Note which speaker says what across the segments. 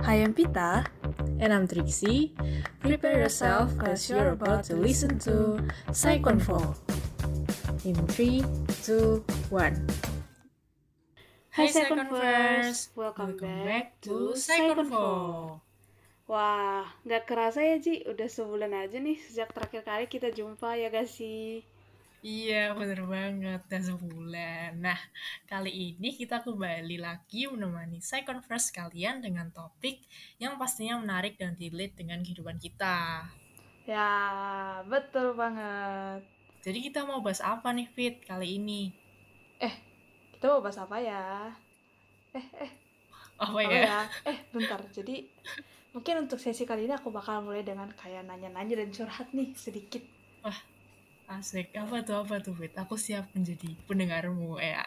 Speaker 1: Hi, I'm Pita.
Speaker 2: And I'm Trixie. Prepare yourself because you're about to listen to Psyconfo. In 3, 2, 1.
Speaker 1: Hi,
Speaker 2: Hai Psyconverse,
Speaker 1: Welcome
Speaker 2: back to Psyconfo.
Speaker 1: Wah, nggak kerasa ya Ji, udah sebulan aja nih sejak terakhir kali kita jumpa ya gak sih?
Speaker 2: Iya, bener banget, udah sebulan. Nah, kali ini kita kembali lagi menemani Psyconverse kalian dengan topik yang pastinya menarik dan relate dengan kehidupan kita.
Speaker 1: Ya, betul banget.
Speaker 2: Jadi kita mau bahas apa nih, Fit, kali ini?
Speaker 1: Eh, kita mau bahas apa ya?
Speaker 2: Apa
Speaker 1: Apa
Speaker 2: ya?
Speaker 1: ya? Bentar, jadi mungkin untuk sesi kali ini aku bakal mulai dengan kayak nanya-nanya dan curhat nih sedikit.
Speaker 2: Wah, asik. Apa tuh, Fit? Aku siap menjadi pendengarmu, ya.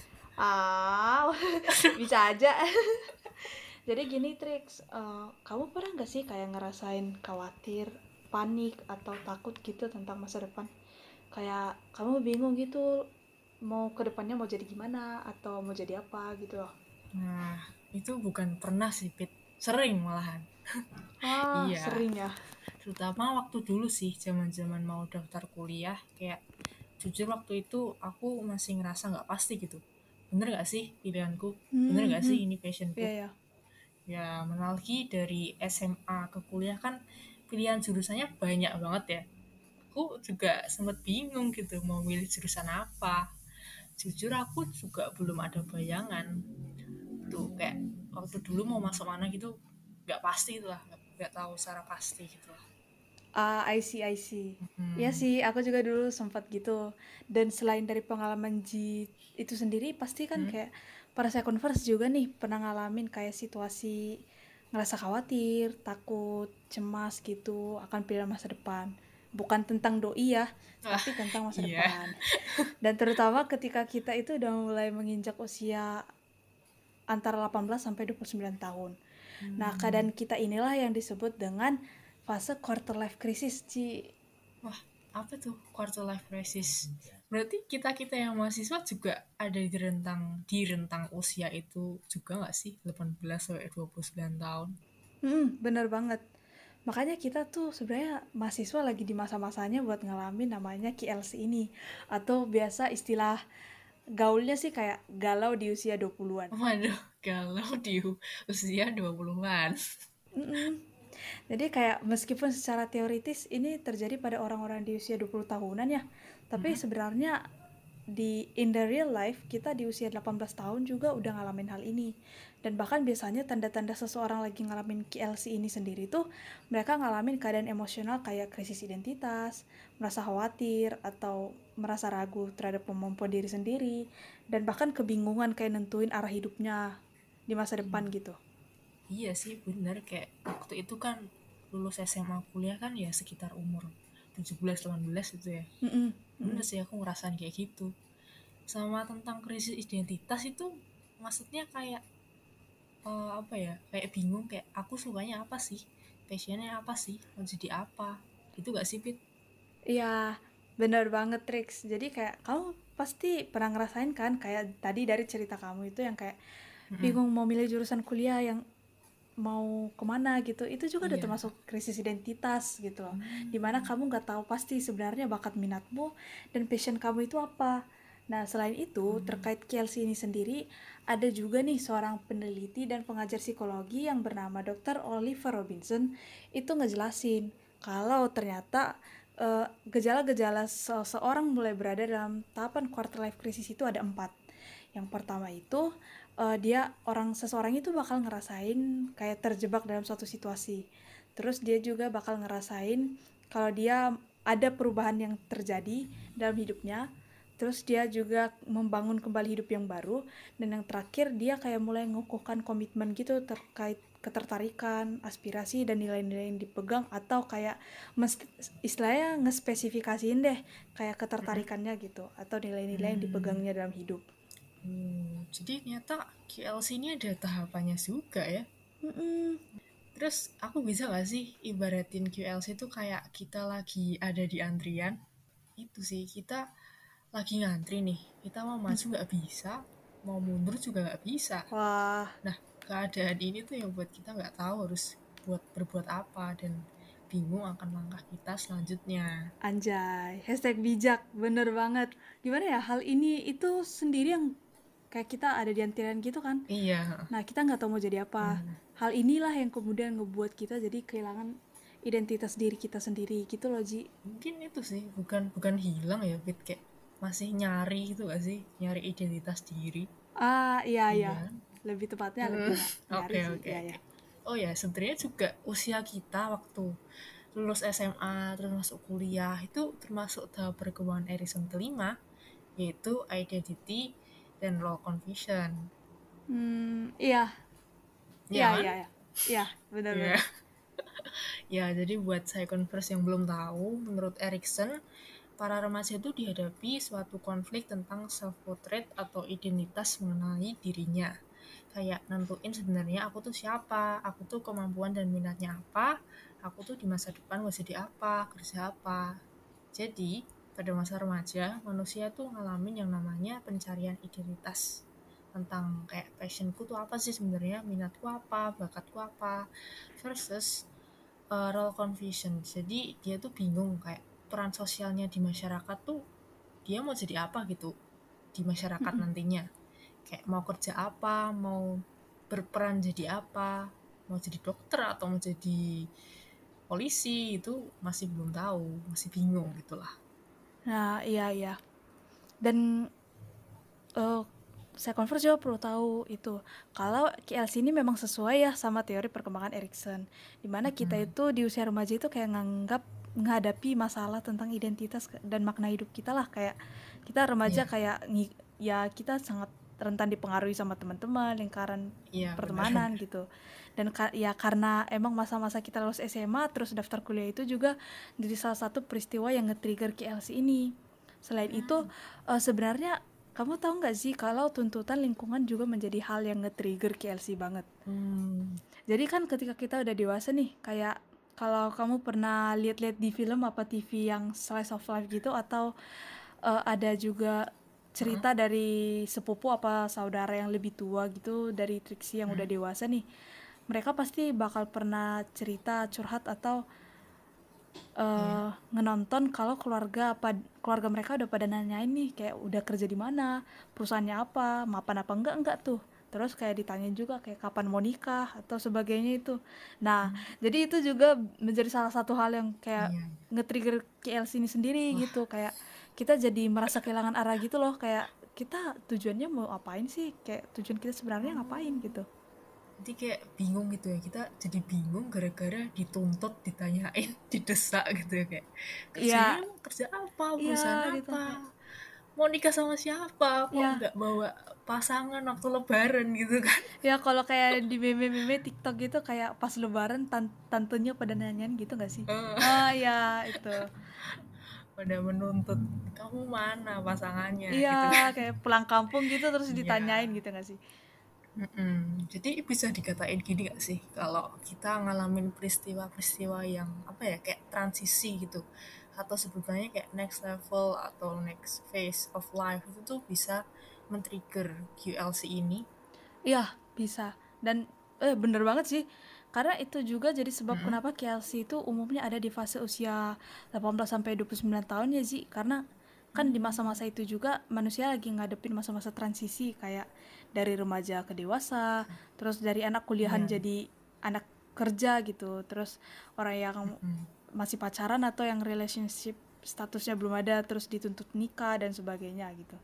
Speaker 1: Bisa aja. Jadi gini Trix, kamu pernah nggak sih kayak ngerasain khawatir, panik atau takut gitu tentang masa depan? Kayak kamu bingung gitu mau ke depannya mau jadi gimana atau mau jadi apa gitu loh.
Speaker 2: Nah, itu bukan pernah sih, Fit. Sering malahan. Iya,
Speaker 1: Sering ya.
Speaker 2: terutama waktu dulu sih, zaman-zaman mau daftar kuliah, kayak jujur waktu itu aku masih ngerasa nggak pasti gitu. Bener nggak sih pilihanku? Bener nggak sih ini passionku?
Speaker 1: Iya ya.
Speaker 2: Ya, menalgi dari SMA ke kuliah kan pilihan jurusannya banyak banget ya. Aku juga sempet bingung gitu mau milih jurusan apa. Jujur aku juga belum ada bayangan tuh, kayak waktu dulu mau masuk mana gitu nggak pasti lah, nggak tahu secara pasti gitu lah.
Speaker 1: I see, I see. Ya sih, aku juga dulu sempat gitu. Dan selain dari pengalaman itu sendiri, pasti kan kayak para saya converse juga nih pernah ngalamin kayak situasi ngerasa khawatir, takut, cemas gitu akan pilihan masa depan. Bukan tentang doi ya,
Speaker 2: Wah,
Speaker 1: tapi tentang masa
Speaker 2: iya.
Speaker 1: depan. Dan terutama ketika kita itu udah mulai menginjak usia antara 18 sampai 29 tahun. Nah, keadaan kita inilah yang disebut dengan fase quarter life crisis, Ci.
Speaker 2: Wah, apa tuh quarter life crisis? Berarti kita yang mahasiswa juga ada di rentang usia itu juga nggak sih, 18 sampai 29 tahun?
Speaker 1: Bener banget. Makanya kita tuh sebenarnya mahasiswa lagi di masa-masanya buat ngalamin namanya KLC ini. Atau biasa istilah gaulnya sih kayak galau di usia 20-an.
Speaker 2: Waduh, kalau di usia 20-an.
Speaker 1: Jadi kayak meskipun secara teoritis ini terjadi pada orang-orang di usia 20 tahunan ya, tapi sebenarnya in the real life kita di usia 18 tahun juga udah ngalamin hal ini. Dan bahkan biasanya tanda-tanda seseorang lagi ngalamin KLC ini sendiri tuh mereka ngalamin keadaan emosional kayak krisis identitas, merasa khawatir atau merasa ragu terhadap kemampuan diri sendiri, dan bahkan kebingungan kayak nentuin arah hidupnya di masa depan gitu.
Speaker 2: Iya sih, bener, kayak waktu itu kan lulus SMA kuliah kan ya sekitar umur 17-18 gitu ya. Bener sih aku ngerasain kayak gitu. Sama tentang krisis identitas itu, maksudnya kayak apa ya, kayak bingung, kayak aku sukanya apa sih, passionnya apa sih, mau jadi apa, itu gak sih, Pit?
Speaker 1: Iya, bener banget Trix. Jadi kayak kamu pasti pernah ngerasain kan kayak tadi dari cerita kamu itu yang kayak bingung mau milih jurusan kuliah yang mau kemana gitu. Itu juga udah
Speaker 2: Iya.
Speaker 1: termasuk krisis identitas gitu loh. Dimana kamu nggak tahu pasti sebenarnya bakat minatmu dan passion kamu itu apa. Nah, selain itu, terkait KLC ini sendiri, ada juga nih seorang peneliti dan pengajar psikologi yang bernama Dr. Oliver Robinson itu ngejelasin kalau ternyata gejala-gejala seseorang mulai berada dalam tahapan quarter life crisis itu ada 4. Yang pertama itu seseorang itu bakal ngerasain kayak terjebak dalam suatu situasi. Terus dia juga bakal ngerasain kalau dia ada perubahan yang terjadi dalam hidupnya. Terus dia juga membangun kembali hidup yang baru. Dan yang terakhir dia kayak mulai mengukuhkan komitmen gitu terkait ketertarikan, aspirasi, dan nilai-nilai yang dipegang. Atau kayak istilahnya ngespesifikasiin deh kayak ketertarikannya gitu. Atau nilai-nilai yang dipegangnya dalam hidup.
Speaker 2: Jadi ternyata QLC ini ada tahapannya juga ya. Terus aku bisa gak sih ibaratin QLC itu kayak kita lagi ada di antrian. Itu sih, kita lagi ngantri nih, kita mau maju gak bisa, mau mundur juga gak bisa.
Speaker 1: Wah,
Speaker 2: Nah, keadaan ini tuh yang buat kita nggak tahu harus berbuat apa dan bingung akan langkah kita selanjutnya.
Speaker 1: Anjay, hashtag bijak, bener banget. Gimana ya, hal ini itu sendiri yang kayak kita ada di antrian gitu kan.
Speaker 2: Iya.
Speaker 1: Nah, kita nggak tahu mau jadi apa. Hal inilah yang kemudian ngebuat kita jadi kehilangan identitas diri kita sendiri gitu loh, Ji.
Speaker 2: Mungkin itu sih, bukan hilang ya, Fit, kayak masih nyari gitu gak sih, nyari identitas diri.
Speaker 1: Iya, iya.
Speaker 2: Iya.
Speaker 1: Lebih tepatnya lebih nyari
Speaker 2: Oke,
Speaker 1: sih,
Speaker 2: oke,
Speaker 1: iya,
Speaker 2: oke.
Speaker 1: ya.
Speaker 2: Oh ya, sebenarnya juga usia kita waktu lulus SMA terus masuk kuliah itu termasuk tahap perkembangan Erikson kelima, yaitu identity dan role confusion.
Speaker 1: Iya,
Speaker 2: Iya
Speaker 1: iya,
Speaker 2: kan?
Speaker 1: iya, iya. Iya,
Speaker 2: Iya.
Speaker 1: benar-benar.
Speaker 2: Ya, jadi buat saya converse yang belum tahu, menurut Erikson, para remaja itu dihadapi suatu konflik tentang self-portrait atau identitas mengenali dirinya. Kayak nentuin sebenarnya aku tuh siapa, aku tuh kemampuan dan minatnya apa, aku tuh di masa depan mau jadi apa, kerja apa. Jadi, pada masa remaja, manusia tuh ngalamin yang namanya pencarian identitas. Tentang kayak passionku tuh apa sih sebenarnya, minatku apa, bakatku apa, versus role confusion. Jadi dia tuh bingung kayak peran sosialnya di masyarakat tuh dia mau jadi apa gitu di masyarakat nantinya. Kayak mau kerja apa, mau berperan jadi apa, mau jadi dokter atau mau jadi polisi itu masih belum tahu, masih bingung gitulah.
Speaker 1: Nah, iya, iya. Dan eh, saya converse juga perlu tahu itu kalau KLC ini memang sesuai ya sama teori perkembangan Erikson, dimana kita itu di usia remaja itu kayak nganggap menghadapi masalah tentang identitas dan makna hidup kita lah, kayak kita remaja
Speaker 2: Iya,
Speaker 1: kayak ya kita sangat rentan dipengaruhi sama teman-teman, lingkaran
Speaker 2: iya
Speaker 1: pertemanan
Speaker 2: benar-benar.
Speaker 1: gitu. Dan ya karena emang masa-masa kita lulus SMA terus daftar kuliah itu juga jadi salah satu peristiwa yang nge-trigger KLC ini. Selain itu, sebenarnya kamu tahu nggak sih kalau tuntutan lingkungan juga menjadi hal yang nge-trigger KLC banget.
Speaker 2: Hmm,
Speaker 1: Jadi kan ketika kita udah dewasa nih, kayak kalau kamu pernah lihat-lihat di film apa TV yang slice of life gitu, atau ada juga cerita dari sepupu apa saudara yang lebih tua gitu dari Trixie yang udah dewasa nih, mereka pasti bakal pernah cerita curhat atau
Speaker 2: iya.
Speaker 1: ngenonton kalau keluarga mereka udah pada nanyain nih kayak udah kerja di mana, perusahaannya apa, mapan apa enggak tuh. Terus kayak ditanyain juga kayak kapan mau nikah atau sebagainya itu. Nah, jadi itu juga menjadi salah satu hal yang kayak
Speaker 2: Iya.
Speaker 1: nge-trigger KLC ini sendiri
Speaker 2: Wah,
Speaker 1: gitu, kayak kita jadi merasa kehilangan arah gitu loh, kayak kita tujuannya mau apain sih, kayak tujuan kita sebenarnya ngapain gitu.
Speaker 2: jadi kayak bingung gitu ya, kita jadi bingung gara-gara dituntut, ditanyain, didesak gitu ya, kayak kerjanya
Speaker 1: Iya,
Speaker 2: mau kerja apa,
Speaker 1: iya
Speaker 2: perusahaan
Speaker 1: gitu
Speaker 2: apa,
Speaker 1: kayak
Speaker 2: mau nikah sama siapa, kok
Speaker 1: ya.
Speaker 2: nggak bawa pasangan waktu lebaran gitu kan.
Speaker 1: Ya kalau kayak di meme-meme TikTok gitu kayak pas lebaran tantunya pada nanyain gitu gak sih? Oh ya itu.
Speaker 2: Pada menuntut kamu mana pasangannya
Speaker 1: Iya
Speaker 2: gitu kan.
Speaker 1: kayak pulang kampung gitu terus
Speaker 2: Iya.
Speaker 1: ditanyain gitu gak sih?
Speaker 2: Jadi bisa dikatain gini gak sih, kalau kita ngalamin peristiwa-peristiwa yang apa ya, kayak transisi gitu, atau sebutannya kayak next level atau next phase of life, itu tuh bisa men-trigger QLC ini.
Speaker 1: Iya bisa. Dan bener banget sih. Karena itu juga jadi sebab kenapa KLC itu umumnya ada di fase usia 18 sampai 29 tahun ya Ji. Karena kan di masa-masa itu juga manusia lagi ngadepin masa-masa transisi kayak dari remaja ke dewasa, terus dari anak kuliahan
Speaker 2: Iya.
Speaker 1: jadi anak kerja gitu, terus orang yang masih pacaran atau yang relationship statusnya belum ada terus dituntut nikah dan sebagainya gitu.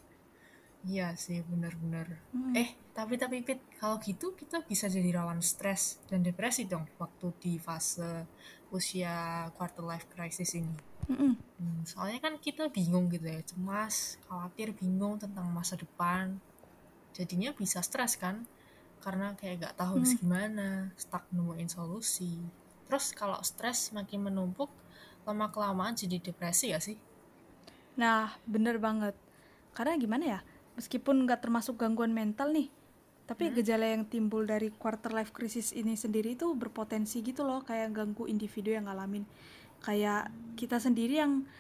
Speaker 2: Iya sih, benar-benar. Tapi Pit, kalau gitu kita bisa jadi rawan stres dan depresi dong waktu di fase usia quarter life crisis ini. Soalnya kan kita bingung gitu ya, cemas, khawatir, bingung tentang masa depan. Jadinya bisa stres kan, karena kayak gak tahu harus gimana, stuck nemuin solusi. Terus kalau stres makin menumpuk, lama-kelamaan jadi depresi gak sih?
Speaker 1: Nah, bener banget. Karena gimana ya, meskipun nggak termasuk gangguan mental nih, tapi gejala yang timbul dari quarter life crisis ini sendiri itu berpotensi gitu loh, kayak ganggu individu yang ngalamin. Kayak kita sendiri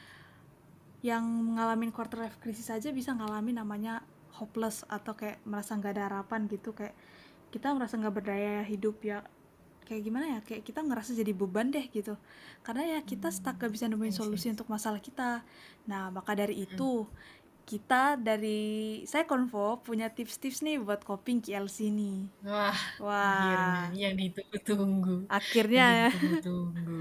Speaker 1: yang ngalamin quarter life crisis aja bisa ngalamin namanya hopeless atau kayak merasa nggak ada harapan gitu, kayak kita merasa nggak berdaya hidup ya, kayak gimana ya, kayak kita ngerasa jadi beban deh gitu, karena ya kita stuck gak bisa nemuin solusi untuk masalah kita. Nah maka dari itu saya Konvo punya tips-tips nih buat coping KLC nih.
Speaker 2: Wah, akhirnya
Speaker 1: Wah,
Speaker 2: yang ditunggu-tunggu. Yang
Speaker 1: akhirnya ya.
Speaker 2: ditunggu-tunggu.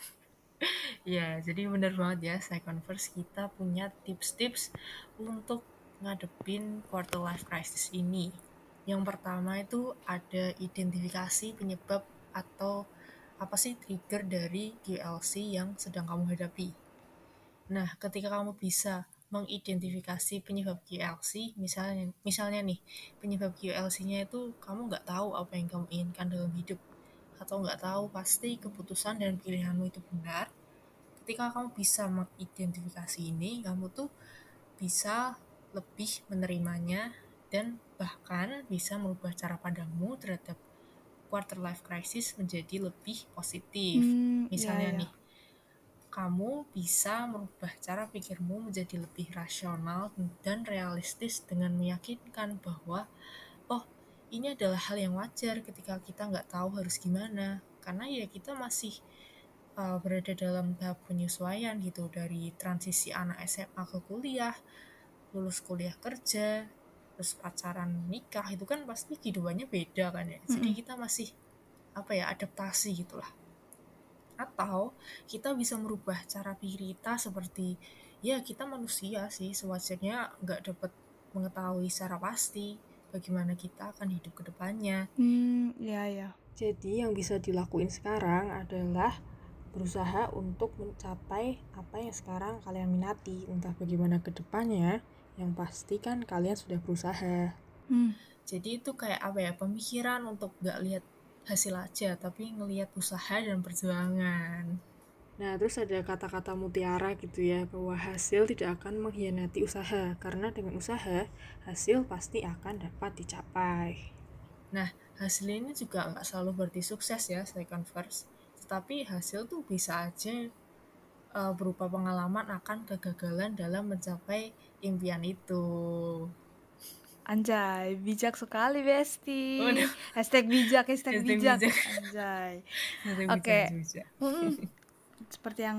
Speaker 2: Ya, jadi bener banget ya, saya Converse kita punya tips-tips untuk ngadepin quarter life crisis ini. Yang pertama itu ada identifikasi penyebab atau apa sih trigger dari QLC yang sedang kamu hadapi. Nah, ketika kamu bisa mengidentifikasi penyebab QLC, misalnya nih, penyebab QLC-nya itu kamu nggak tahu apa yang kamu inginkan dalam hidup, atau nggak tahu pasti keputusan dan pilihanmu itu benar. Ketika kamu bisa mengidentifikasi ini, kamu tuh bisa lebih menerimanya dan bahkan bisa merubah cara pandangmu terhadap quarter life crisis menjadi lebih positif.
Speaker 1: Ya
Speaker 2: Misalnya
Speaker 1: ya.
Speaker 2: nih, kamu bisa merubah cara pikirmu menjadi lebih rasional dan realistis dengan meyakinkan bahwa, oh, ini adalah hal yang wajar ketika kita nggak tahu harus gimana. Karena ya kita masih berada dalam tahap penyesuaian gitu, dari transisi anak SMA ke kuliah, lulus kuliah kerja, terus pacaran nikah, itu kan pasti kehidupannya beda kan ya. Jadi kita masih adaptasi gitulah. Atau kita bisa merubah cara pikir kita seperti, ya kita manusia sih, sewajarnya nggak dapat mengetahui secara pasti bagaimana kita akan hidup ke depannya.
Speaker 1: Ya ya.
Speaker 3: Jadi yang bisa dilakuin sekarang adalah berusaha untuk mencapai apa yang sekarang kalian minati. Entah bagaimana ke depannya, yang pasti kan kalian sudah berusaha.
Speaker 2: Jadi itu kayak pemikiran untuk nggak lihat hasil aja, tapi ngelihat usaha dan perjuangan.
Speaker 3: Nah, terus ada kata-kata mutiara gitu ya, bahwa hasil tidak akan mengkhianati usaha, karena dengan usaha, hasil pasti akan dapat dicapai.
Speaker 2: Nah, hasil ini juga nggak selalu berarti sukses ya, saya Converse. Tetapi hasil tuh bisa aja berupa pengalaman akan kegagalan dalam mencapai impian itu.
Speaker 1: Anjay, bijak sekali Besti.
Speaker 2: Waduh,
Speaker 1: Hashtag bijak, hashtag
Speaker 2: hashtag
Speaker 1: bijak.
Speaker 2: bijak.
Speaker 1: Anjay.
Speaker 2: Hashtag bijak,
Speaker 1: Oke.
Speaker 2: bijak.
Speaker 1: Seperti yang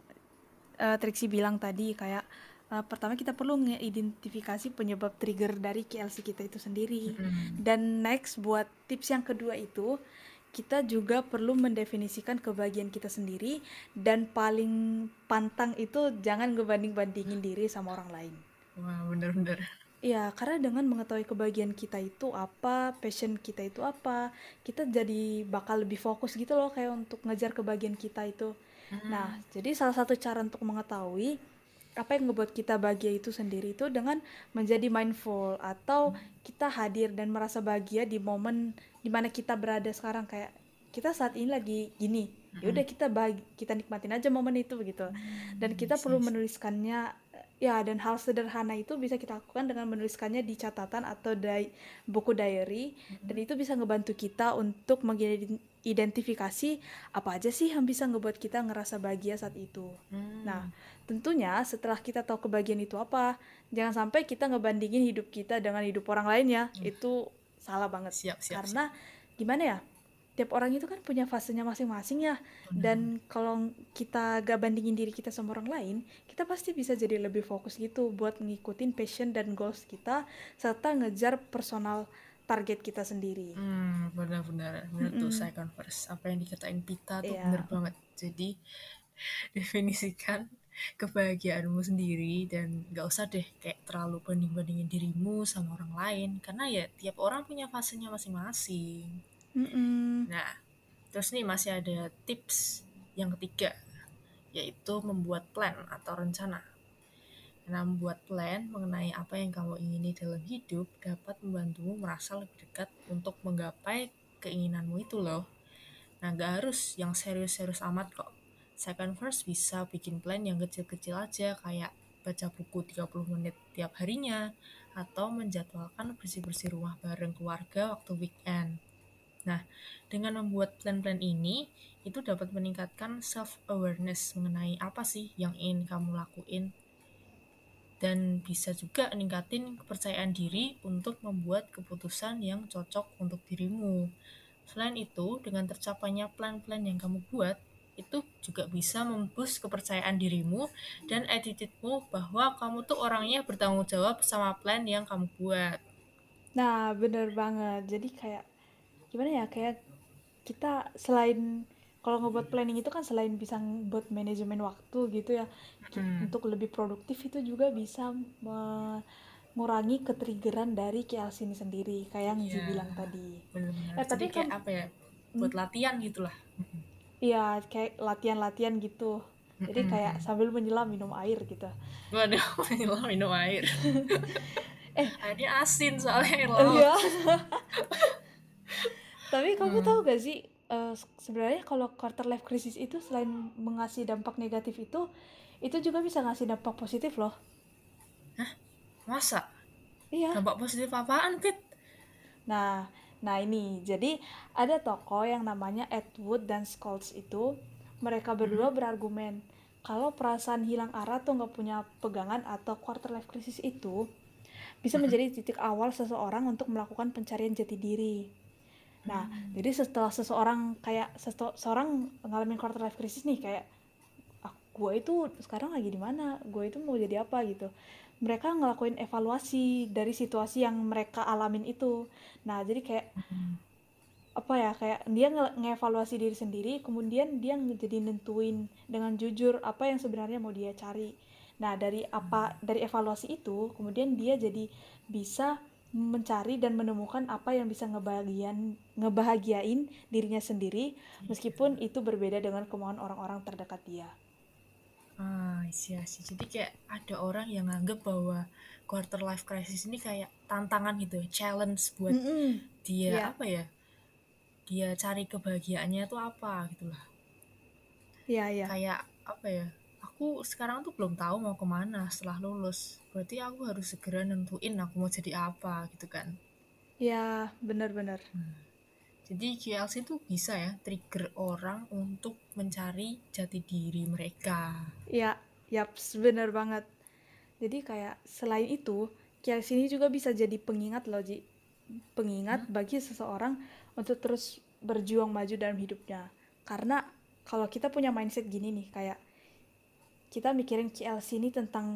Speaker 1: Trixie bilang tadi, kayak pertama kita perlu mengidentifikasi penyebab trigger dari KLC kita itu sendiri. Dan next buat tips yang kedua itu, kita juga perlu mendefinisikan kebahagiaan kita sendiri, dan paling pantang itu jangan ngebanding-bandingin diri sama orang lain.
Speaker 2: Wah, bener-bener.
Speaker 1: Ya, karena dengan mengetahui kebahagiaan kita itu apa, passion kita itu apa, kita jadi bakal lebih fokus gitu loh, kayak untuk ngejar kebahagiaan kita itu. Nah, jadi salah satu cara untuk mengetahui apa yang ngebuat kita bahagia itu sendiri itu dengan menjadi mindful, atau kita hadir dan merasa bahagia di momen dimana kita berada sekarang. Kayak kita saat ini lagi gini, ya udah kita nikmatin aja momen itu gitu. Dan kita perlu menuliskannya ya, dan hal sederhana itu bisa kita lakukan dengan menuliskannya di catatan atau buku diary, dan itu bisa ngebantu kita untuk mengidentifikasi apa aja sih yang bisa ngebuat kita ngerasa bahagia saat itu. Nah, tentunya setelah kita tahu kebahagiaan itu apa, jangan sampai kita ngebandingin hidup kita dengan hidup orang lain ya. Itu salah banget.
Speaker 2: Siap.
Speaker 1: Karena gimana ya, tiap orang itu kan punya fasenya masing-masing ya. Dan kalau kita gak bandingin diri kita sama orang lain, kita pasti bisa jadi lebih fokus gitu buat ngikutin passion dan goals kita, serta ngejar personal target kita sendiri.
Speaker 2: Benar-benar tuh saya Converse. Apa yang dikatain Pita tuh
Speaker 1: Iya.
Speaker 2: bener banget. Jadi definisikan kebahagiaanmu sendiri dan gak usah deh kayak terlalu banding-bandingin dirimu sama orang lain, karena ya tiap orang punya fasenya masing-masing. Nah, terus nih masih ada tips yang ketiga, yaitu membuat plan atau rencana. Nah, membuat plan mengenai apa yang kamu ingini dalam hidup dapat membantumu merasa lebih dekat untuk menggapai keinginanmu itu loh. Nah, gak harus yang serius-serius amat kok. Second first bisa bikin plan yang kecil-kecil aja, kayak baca buku 30 menit tiap harinya, atau menjadwalkan bersih-bersih rumah bareng keluarga waktu weekend. Nah, dengan membuat plan-plan ini, itu dapat meningkatkan self-awareness mengenai apa sih yang ingin kamu lakuin. dan bisa juga ningkatin kepercayaan diri untuk membuat keputusan yang cocok untuk dirimu. Selain itu, dengan tercapainya plan-plan yang kamu buat, itu juga bisa memboost kepercayaan dirimu dan attitude-mu bahwa kamu tuh orangnya bertanggung jawab sama plan yang kamu buat.
Speaker 1: Nah, bener banget. Jadi kayak gimana ya? Kayak kita selain kalau ngebuat planning itu kan selain bisa buat manajemen waktu gitu ya, untuk lebih produktif itu juga bisa mengurangi ketriggeran dari KLC ini sendiri, kayak yang Ji
Speaker 2: Iya,
Speaker 1: bilang tadi.
Speaker 2: benar-benar. Jadi
Speaker 1: Tapi
Speaker 2: kayak
Speaker 1: kamu,
Speaker 2: apa ya? Buat latihan gitulah.
Speaker 1: iya kayak latihan-latihan gitu. Jadi kayak sambil menyelam minum air gitu.
Speaker 2: Waduh, minum air. Airnya asin soalnya air laut.
Speaker 1: Iya. Tapi kamu tahu gak sih, sebenarnya kalau quarter life crisis itu selain mengasih dampak negatif itu juga bisa ngasih dampak positif loh.
Speaker 2: Masa?
Speaker 1: Iya.
Speaker 2: Dampak positif apaan, Pit?
Speaker 1: Nah, ini jadi ada tokoh yang namanya Atwood dan Scholes itu, mereka berdua berargumen kalau perasaan hilang arah tuh nggak punya pegangan atau quarter life crisis itu bisa menjadi titik awal seseorang untuk melakukan pencarian jati diri. Nah, jadi setelah seseorang seseorang ngalamin quarter life crisis nih, kayak gue itu sekarang lagi di mana, gue itu mau jadi apa gitu, mereka ngelakuin evaluasi dari situasi yang mereka alamin itu. Nah, jadi kayak apa ya, kayak dia ngevaluasi diri sendiri, kemudian dia jadi nentuin dengan jujur apa yang sebenarnya mau dia cari. Nah, dari evaluasi itu kemudian dia jadi bisa mencari dan menemukan apa yang bisa ngebahagiain dirinya sendiri, meskipun itu berbeda dengan kemauan orang-orang terdekat dia.
Speaker 2: Iya sih. Jadi kayak ada orang yang nganggep bahwa quarter life crisis ini kayak tantangan gitu ya, challenge buat dia
Speaker 1: Iya.
Speaker 2: apa ya? Dia cari kebahagiaannya tuh apa gitu lah.
Speaker 1: Iya.
Speaker 2: Kayak apa ya? Aku sekarang tuh belum tahu mau kemana setelah lulus. Berarti aku harus segera nentuin aku mau jadi apa gitu kan.
Speaker 1: Iya, benar-benar.
Speaker 2: Jadi KLC tuh bisa ya trigger orang untuk mencari jati diri mereka.
Speaker 1: Iya, yaps, benar banget. Jadi kayak selain itu, kias ini juga bisa jadi pengingat loh, Ji. Pengingat bagi seseorang untuk terus berjuang maju dalam hidupnya. Karena kalau kita punya mindset gini nih, kayak kita mikirin KLC ini tentang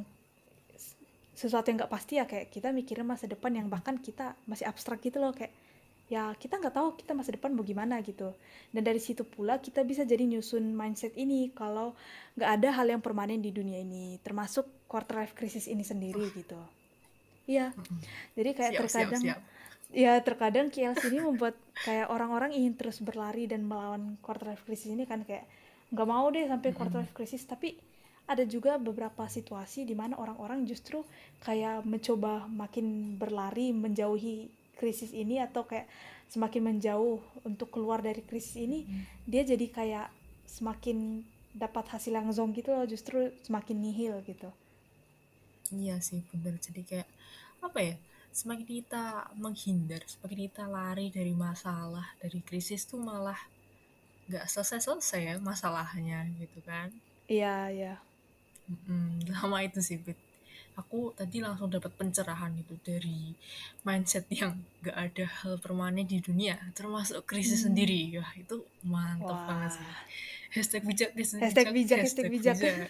Speaker 1: sesuatu yang nggak pasti ya, kayak kita mikirin masa depan yang bahkan kita masih abstrak gitu loh, kayak ya kita nggak tahu kita masa depan mau gimana gitu. Dan dari situ pula kita bisa jadi nyusun mindset ini kalau nggak ada hal yang permanen di dunia ini, termasuk quarter life crisis ini sendiri gitu. Iya, jadi kayak
Speaker 2: Siap.
Speaker 1: terkadang KLC ini membuat kayak orang-orang ingin terus berlari dan melawan quarter life crisis ini kan, kayak nggak mau deh sampai quarter life crisis. Tapi ada juga beberapa situasi di mana orang-orang justru kayak mencoba makin berlari menjauhi krisis ini, atau kayak semakin menjauh untuk keluar dari krisis ini. Dia jadi kayak semakin dapat hasil yang zonk gitu loh, justru semakin nihil gitu.
Speaker 2: Iya sih bener. Jadi kayak apa ya? Semakin kita menghindar, semakin kita lari dari masalah, dari krisis tuh malah nggak selesai ya masalahnya gitu kan.
Speaker 1: Iya.
Speaker 2: Sama itu sih Pit. Aku tadi langsung dapat pencerahan itu dari mindset yang gak ada hal permanen di dunia, termasuk krisis sendiri. Wah itu mantap banget sih.
Speaker 1: Wah,
Speaker 2: Hashtag bijak, hashtag
Speaker 1: hashtag
Speaker 2: bijak,
Speaker 1: bijak, hashtag
Speaker 2: hashtag
Speaker 1: bijak.
Speaker 2: bijak.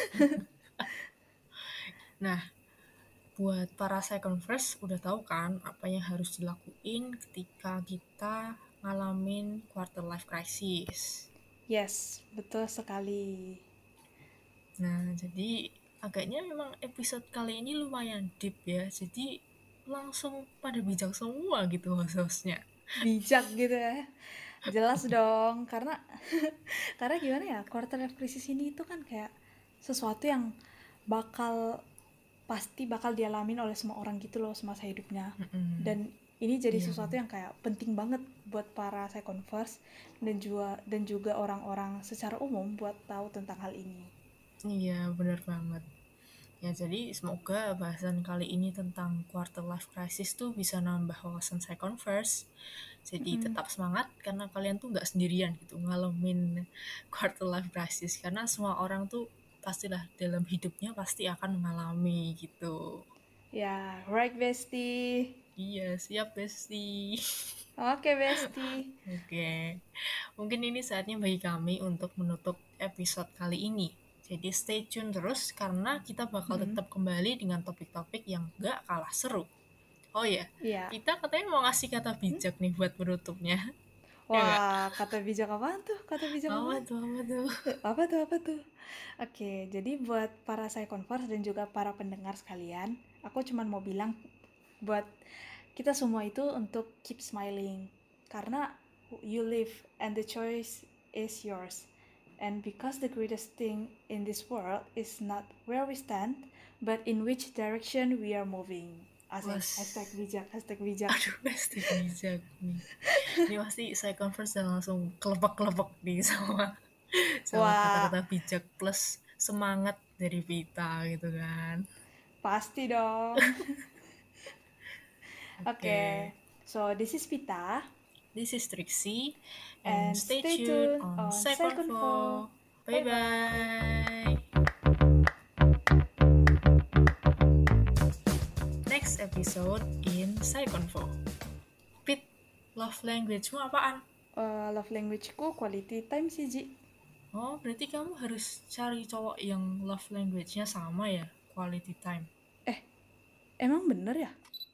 Speaker 2: Nah, buat para secondverse udah tahu kan apa yang harus dilakuin ketika kita ngalamin quarter life crisis.
Speaker 1: Yes, betul sekali.
Speaker 2: Nah, jadi agaknya memang episode kali ini lumayan deep ya. Jadi langsung pada bijak semua gitu host-hostnya.
Speaker 1: Bijak gitu ya. Jelas dong, karena gimana ya, quarter life crisis ini itu kan kayak sesuatu yang pasti bakal dialamin oleh semua orang gitu loh semasa hidupnya. Dan ini jadi
Speaker 2: Iya,
Speaker 1: sesuatu yang kayak penting banget buat para secondverse dan juga orang-orang secara umum buat tahu tentang hal ini.
Speaker 2: iya benar banget. Ya jadi semoga bahasan kali ini tentang quarter life crisis tuh bisa nambah wawasan secondverse. Jadi tetap semangat karena kalian tuh nggak sendirian gitu ngalamin quarter life crisis, karena semua orang tuh pastilah dalam hidupnya pasti akan mengalami gitu.
Speaker 1: Ya, right bestie.
Speaker 2: Iya, siap Besti.
Speaker 1: Oke bestie.
Speaker 2: Oke, mungkin ini saatnya bagi kami untuk menutup episode kali ini. Jadi stay tune terus karena kita bakal tetap kembali dengan topik-topik yang gak kalah seru. Oh ya,
Speaker 1: Iya.
Speaker 2: kita katanya mau ngasih kata bijak nih buat penutupnya.
Speaker 1: Wah, kata bijak apaan tuh? Kata bijak
Speaker 2: Apa
Speaker 1: apaan?
Speaker 2: tuh, apa tuh?
Speaker 1: Apa tuh? Oke, jadi buat para Psyconverse dan juga para pendengar sekalian, aku cuma mau bilang buat kita semua itu untuk keep smiling. Karena you live and the choice is yours. And because the greatest thing in this world is not where we stand, but in which direction we are moving. Asik, hashtag bijak.
Speaker 2: Aduh, pasti bijak nih. Ini pasti saya converse dan langsung kelepek-kelepek nih sama kata-kata bijak plus semangat dari Vita gitu kan.
Speaker 1: Pasti dong. Okay. So this is Vita.
Speaker 2: This is Trixie.
Speaker 1: And stay tuned on Second Floor.
Speaker 2: Bye-bye. Next episode in Psyconfo. Pit, love language-mu apaan?
Speaker 1: Love language-ku quality time sih, Ji.
Speaker 2: Oh, berarti kamu harus cari cowok yang love language-nya sama ya, quality time.
Speaker 1: Emang bener ya?